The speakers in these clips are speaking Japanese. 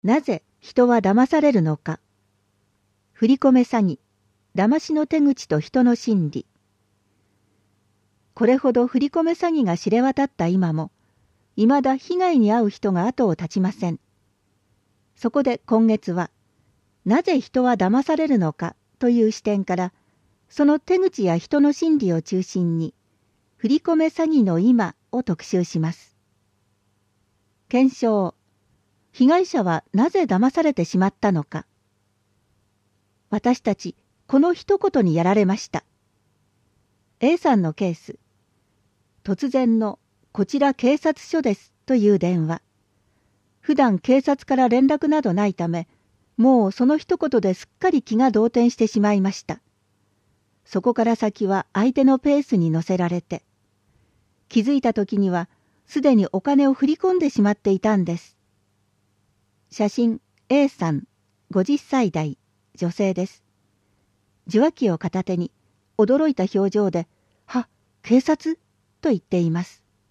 なぜ人は騙されるのか。振り込め詐欺、騙しの手口と人の心理。これほど振り込め詐欺が知れ渡った今も、いまだ被害に遭う人が後を絶ちません。そこで今月は、なぜ人は騙されるのかという視点から、その手口や人の心理を中心に、振り込め詐欺の今を特集します。検証。被害者はなぜ騙されてしまったのか。私たち、この一言にやられました。A さんのケース。突然のこちら警察署ですという電話。普段警察から連絡などないため、もうその一言ですっかり気が動転してしまいました。そこから先は相手のペースに乗せられて、気づいた時にはすでにお金を振り込んでしまっていたんです。写真 A さん、50歳代、女性です。受話器を片手に驚いた表情で、は、警察と言っています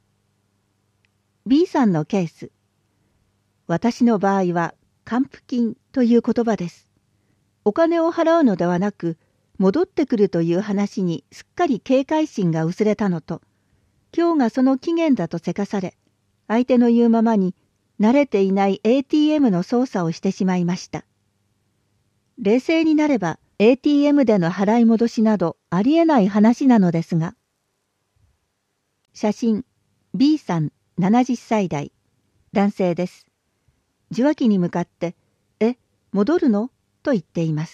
。B さんのケース。私の場合は還付金という言葉です。お金を払うのではなく、戻ってくるという話にすっかり警戒心が薄れたのと、今日がその期限だとせかされ、相手の言うままに慣れていない ATM の操作をしてしまいました。冷静になれば ATM での払い戻しなどありえない話なのですが。写真 B さん70歳代、男性です。受話器に向かって、戻るのと言っています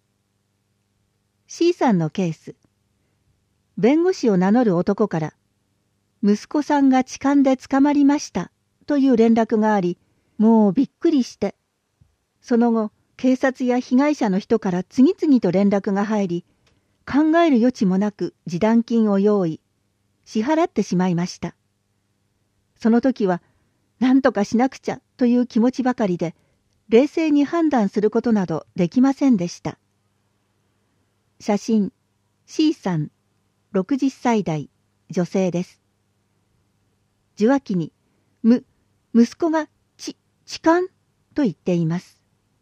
。C さんのケース。弁護士を名乗る男から、息子さんが痴漢で捕まりましたという連絡があり、もうびっくりして、その後、警察や被害者の人から次々と連絡が入り、考える余地もなく示談金を用意、支払ってしまいました。その時は、何とかしなくちゃという気持ちばかりで、冷静に判断することなどできませんでした。写真 C さん60歳代女性です。受話器に息子が痴漢と言っています。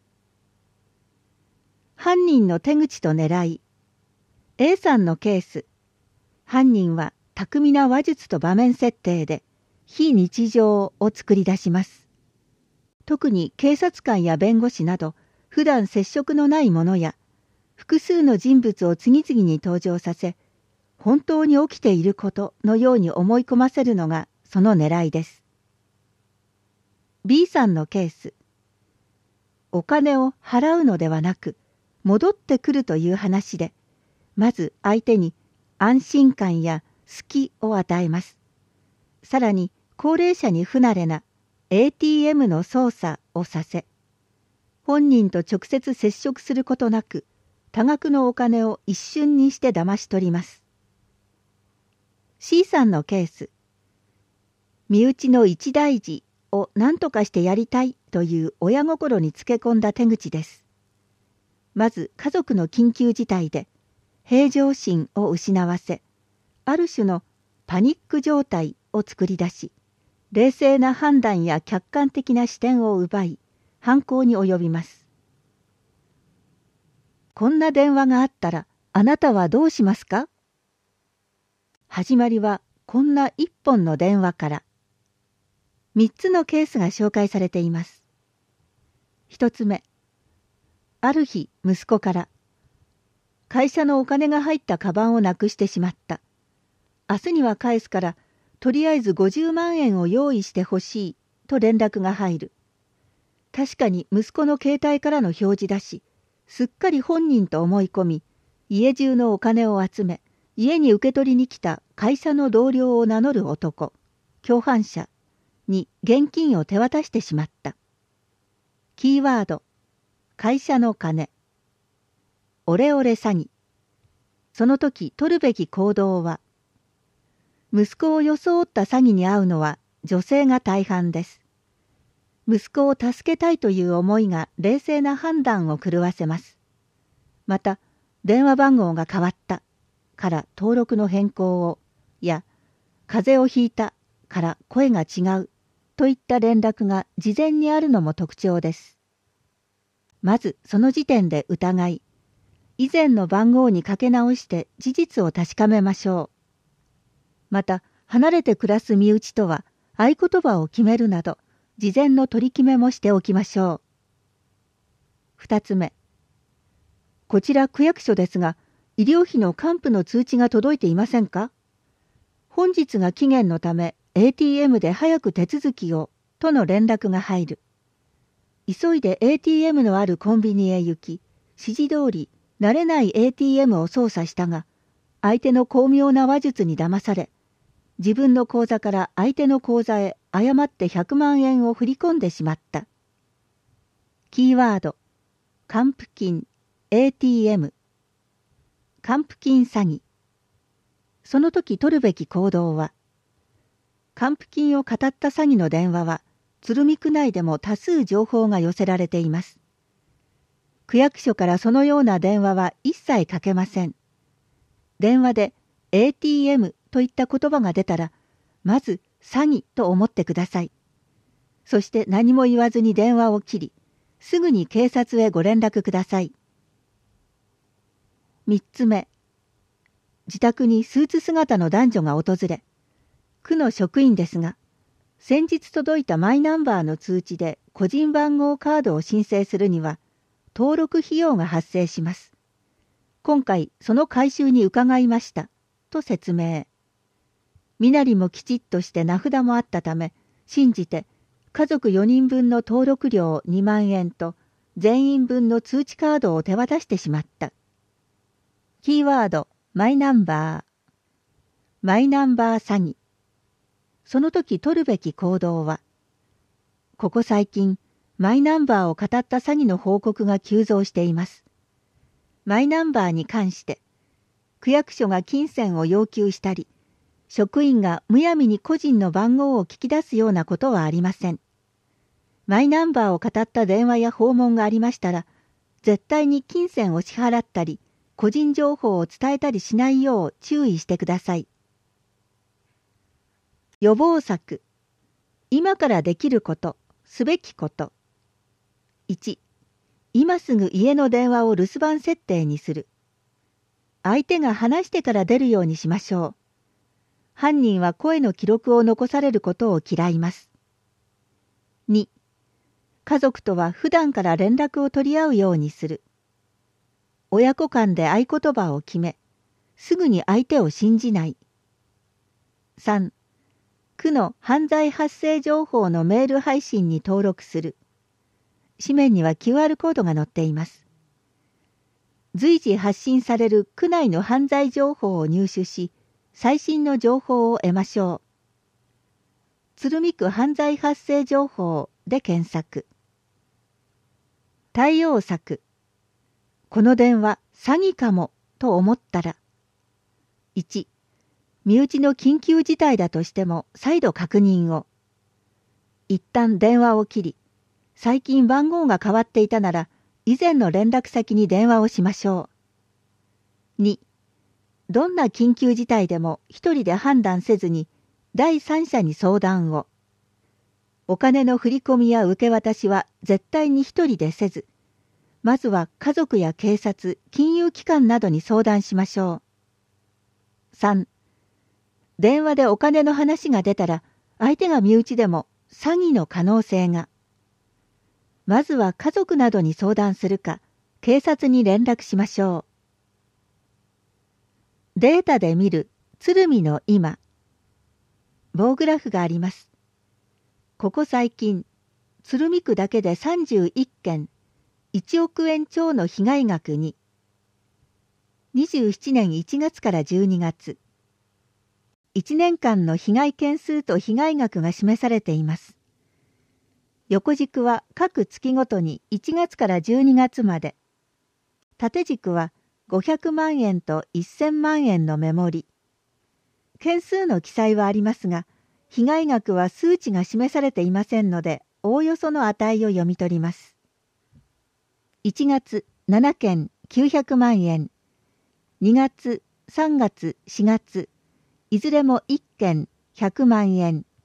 犯人の手口と狙い。 A さんのケース。犯人は巧みな話術と場面設定で非日常を作り出します。特に警察官や弁護士など普段接触のない者や複数の人物を次々に登場させ、本当に起きていることのように思い込ませるのがその狙いです。B さんのケース。お金を払うのではなく、戻ってくるという話で、まず相手に安心感や好きを与えます。さらに高齢者に不慣れな ATM の操作をさせ、本人と直接接触することなく、多額のお金を一瞬にして騙し取ります。C さんのケース。身内の一大事を何とかしてやりたいという親心につけ込んだ手口です。まず家族の緊急事態で平常心を失わせ、ある種のパニック状態を作り出し、冷静な判断や客観的な視点を奪い、犯行に及びます。こんな電話があったらあなたはどうしますか？始まりはこんな一本の電話から。3つのケースが紹介されています。1つ目。ある日息子から、会社のお金が入ったカバンをなくしてしまった。明日には返すから、とりあえず50万円を用意してほしいと連絡が入る。確かに息子の携帯からの表示だし、すっかり本人と思い込み、家中のお金を集め、家に受け取りに来た会社の同僚を名乗る男、共犯者に現金を手渡してしまった。キーワード、会社の金。オレオレ詐欺。その時取るべき行動は、息子を装った詐欺に遭うのは女性が大半です。息子を助けたいという思いが冷静な判断を狂わせます。また、電話番号が変わったから登録の変更を、や、風邪をひいたから声が違うといった連絡が事前にあるのも特徴です。 まずその時点で疑い、以前の番号にかけ直して事実を確かめましょう。また、離れて暮らす身内とは合言葉を決めるなど、事前の取り決めもしておきましょう。二つ目。こちら区役所ですが、医療費の還付の通知が届いていませんか？本日が期限のため ATM で早く手続きを、との連絡が入る。急いで ATM のあるコンビニへ行き、指示通り慣れない ATM を操作したが、相手の巧妙な話術に騙され、自分の口座から相手の口座へ誤って100万円を振り込んでしまった。キーワード、還付金、ATM、還付金詐欺。その時取るべき行動は、還付金を語った詐欺の電話は、鶴見区内でも多数情報が寄せられています。区役所からそのような電話は一切かけません。電話で ATM といった言葉が出たら、まず詐欺と思ってください。そして何も言わずに電話を切り、すぐに警察へご連絡ください。三つ目。自宅にスーツ姿の男女が訪れ、区の職員ですが、先日届いたマイナンバーの通知で個人番号カードを申請するには、登録費用が発生します。今回その回収に伺いました、と説明。身なりもきちっとして名札もあったため、信じて家族4人分の登録料2万円と全員分の通知カードを手渡してしまった。キーワード、マイナンバー。マイナンバー詐欺。その時取るべき行動は、ここ最近、マイナンバーを語った詐欺の報告が急増しています。マイナンバーに関して、区役所が金銭を要求したり、職員がむやみに個人の番号を聞き出すようなことはありません。マイナンバーを語った電話や訪問がありましたら、絶対に金銭を支払ったり、個人情報を伝えたりしないよう注意してください。予防策。今からできること、すべきこと。1、今すぐ家の電話を留守番設定にする。相手が話してから出るようにしましょう。犯人は声の記録を残されることを嫌います。2、家族とは普段から連絡を取り合うようにする。親子間で合言葉を決め、すぐに相手を信じない。3、区の犯罪発生情報のメール配信に登録する。紙面には QR コードが載っています。随時発信される区内の犯罪情報を入手し、最新の情報を得ましょう。鶴見区犯罪発生情報で検索。対応策。この電話詐欺かもと思ったら。1、身内の緊急事態だとしても再度確認を。一旦電話を切り、最近番号が変わっていたなら、以前の連絡先に電話をしましょう。2、どんな緊急事態でも一人で判断せずに、第三者に相談を。お金の振り込みや受け渡しは絶対に一人でせず、まずは家族や警察、金融機関などに相談しましょう。3、電話でお金の話が出たら、相手が身内でも詐欺の可能性が。まずは家族などに相談するか、警察に連絡しましょう。データで見る鶴見の今。棒グラフがあります。ここ最近、鶴見区だけで31件、1億円超の被害額に、27年1月から12月、1年間の被害件数と被害額が示されています。横軸は各月ごとに1月から12月まで、縦軸は500万円と1000万円の目盛り。件数の記載はありますが、被害額は数値が示されていませんので、おおよその値を読み取ります。1月7件900万円、2月、3月、4月、いずれも1件100万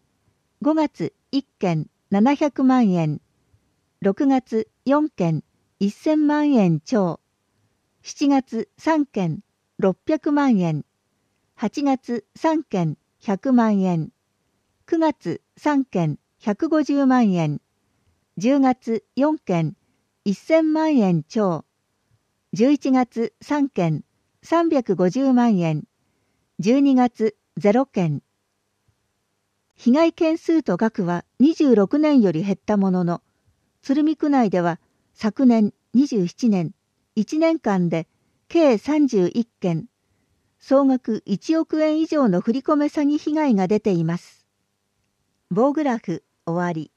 円、5月1件700万円、6月4件 1000万円超。7月3件600万円。8月3件100万円。9月3件150万円。10月4件1000万円超。11月3件350万円。12月0件。被害件数と額は26年より減ったものの、鶴見区内では昨年27年1年間で計31件、総額1億円以上の振り込め詐欺被害が出ています。棒グラフ終わり。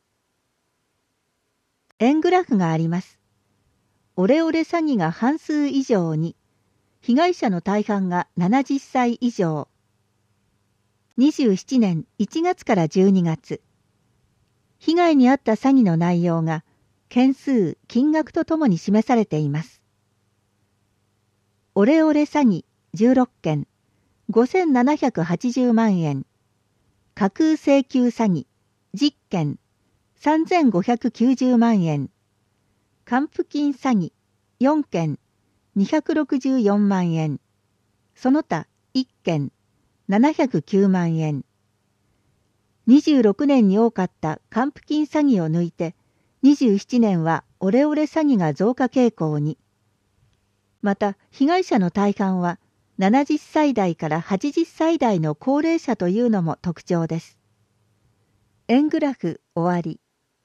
円グラフがあります。オレオレ詐欺が半数以上に、被害者の大半が70歳以上。27年1月から12月。被害に遭った詐欺の内容が、件数、金額とともに示されています。オレオレ詐欺16件、5780万円。架空請求詐欺10件、3590万円。還付金詐欺4件、264万円。その他1件、709万円。26年に多かった還付金詐欺を抜いて、27年はオレオレ詐欺が増加傾向に。また、被害者の大半は70歳代から80歳代の高齢者というのも特徴です。円グラフ終わり。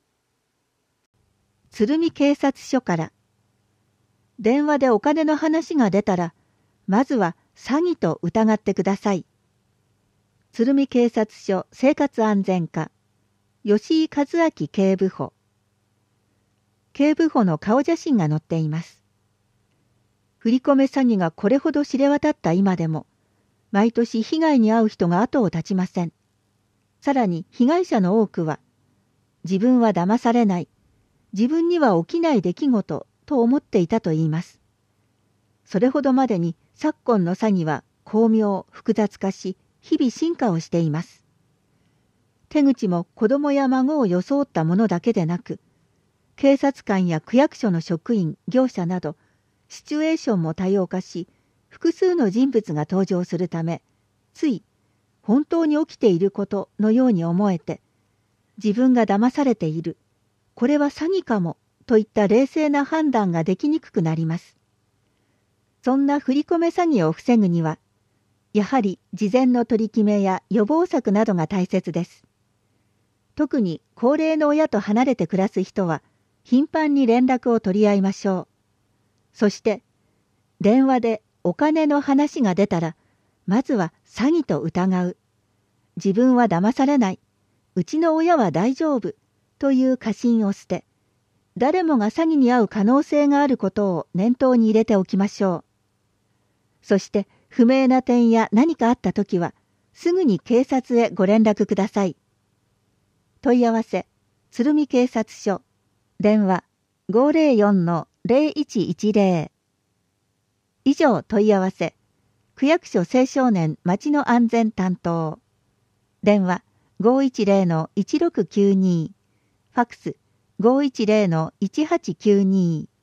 鶴見警察署から。電話でお金の話が出たら、まずは詐欺と疑ってください。鶴見警察署生活安全課、吉井和明警部補。警部補の顔写真が載っています。振り込め詐欺がこれほど知れ渡った今でも、毎年被害に遭う人が後を絶ちません。さらに被害者の多くは、自分は騙されない、自分には起きない出来事と思っていたと言います。それほどまでに昨今の詐欺は巧妙、複雑化し、日々進化をしています。手口も子供や孫を装ったものだけでなく、警察官や区役所の職員、業者など、シチュエーションも多様化し、複数の人物が登場するため、つい、本当に起きていることのように思えて、自分が騙されている、これは詐欺かも、といった冷静な判断ができにくくなります。そんな振り込め詐欺を防ぐには、やはり事前の取り決めや予防策などが大切です。特に高齢の親と離れて暮らす人は、頻繁に連絡を取り合いましょう。そして、電話でお金の話が出たら、まずは詐欺と疑う。自分は騙されない。うちの親は大丈夫。という過信を捨て、誰もが詐欺に遭う可能性があることを念頭に入れておきましょう。そして、不明な点や何かあったときは、すぐに警察へご連絡ください。問い合わせ、鶴見警察署。電話、504-0110。以上問い合わせ、区役所青少年町の安全担当。電話、510-1692。ファックス、510-1892。